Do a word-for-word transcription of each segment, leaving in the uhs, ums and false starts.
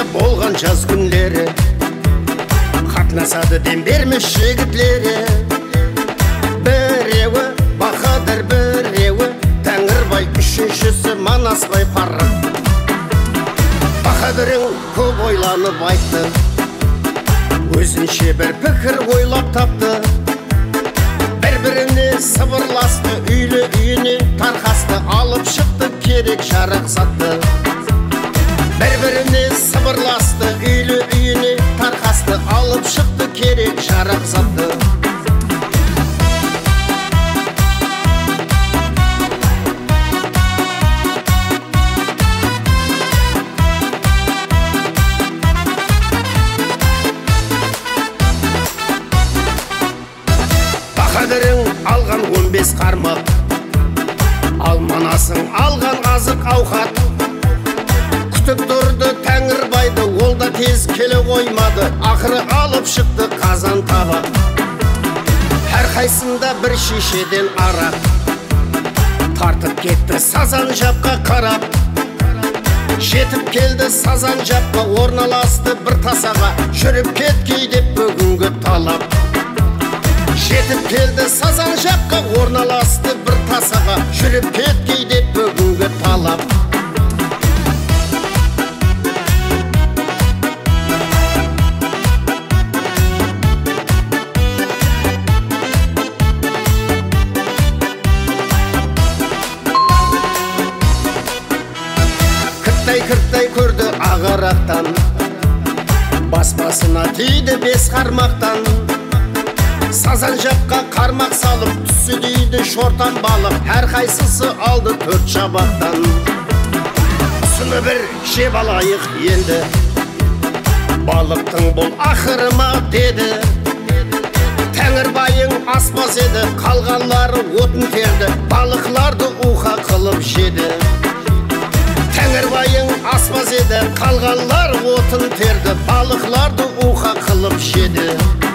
болған жаз күнлері, қатынасады дем бермес жігітлері. Біреуі Бахадыр, біреуі Тәңірбай, үшіншісі Манасбай Парық. Бахадырың көп ойланып айтты, өзінше бір пікір ойлап тапты. Бір-біріне сыбырласты, үйлі үйіне тарқасты, алып шықты керек жарық сатты. Бір-біріне сыбырласты, үйлі үйіне тарқасты, алып шықты керек жарық сатты. Бахадырың алған он бес қармақ, ал Манасың алған азық ауқат. Күтіп тұрды Тәңірбайды, ол да тез келе қоймады, ақыры алып шықты қазан табақ. Әрқайсында бір шешеден арақ, тартып кетті сазан жапқа қарап. Жетіп келді сазан жапқа, орналасты бір тасаға, жүріп кеткей деп бүгінгі талап. Жетіп келді сазан жаққа, орналасты бір тасаға, жүріп кеткей деп бүгінгі талап. Кірттай-кірттай көрді ағарақтан, бас-басына тиді бес қармақтан. Сазан жаққа қармақ салып, түсі дейді шортан балық, әрқайсысы алды төрт шабақтан. Сұны бір жеп алайық енді, балықтың бұл ақыры ма деді. Тәңірбайың аспаз еді, қалғанлары отын терді, балықларды уха қылып жеді. Тәңірбайың аспаз еді, қалғанлары отын терді, балықларды уха қылып жеді.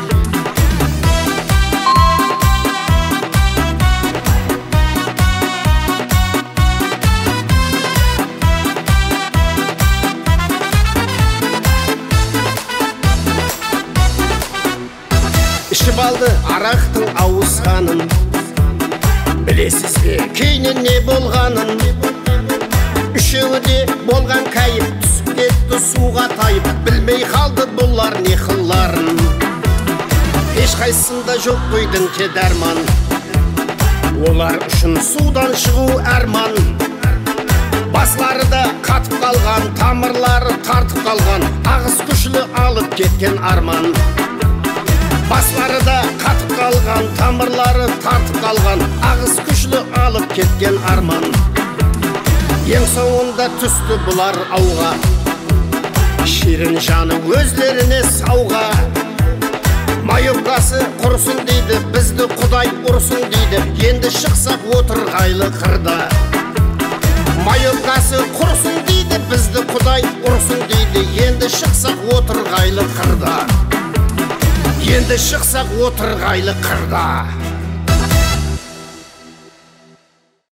Ішіп алды арақтың ауысқанын, білесіз бе кейінен не болғанын. Үшеуі де болған кайып, түсіп кетті суға тайып, білмей қалды бұлар не қыларын. Ешқайсында жоқ қойдың те дәрман, олар үшін судан шығу әрман. Баслары да қатып қалған, тамырлары тартып қалған, ағыс күшлі алып кеткен арман. Баслары да қатып қалған, тамырлары тартып қалған, ағыс күшлі алып кеткен арман. Ең соңында түсті бұлар ауға, ширін жаны өзлеріне сауға. Майопкасы құрсын дейді, бізді Құдай ұрсын дейді, енді шықсақ отырғайлы қырда. Майопкасы құрсын дейді, бізді Құдай ұрсын дейді, енді шықсақ отырғайлы қырда. Енді шықсақ отырғайлы қырда.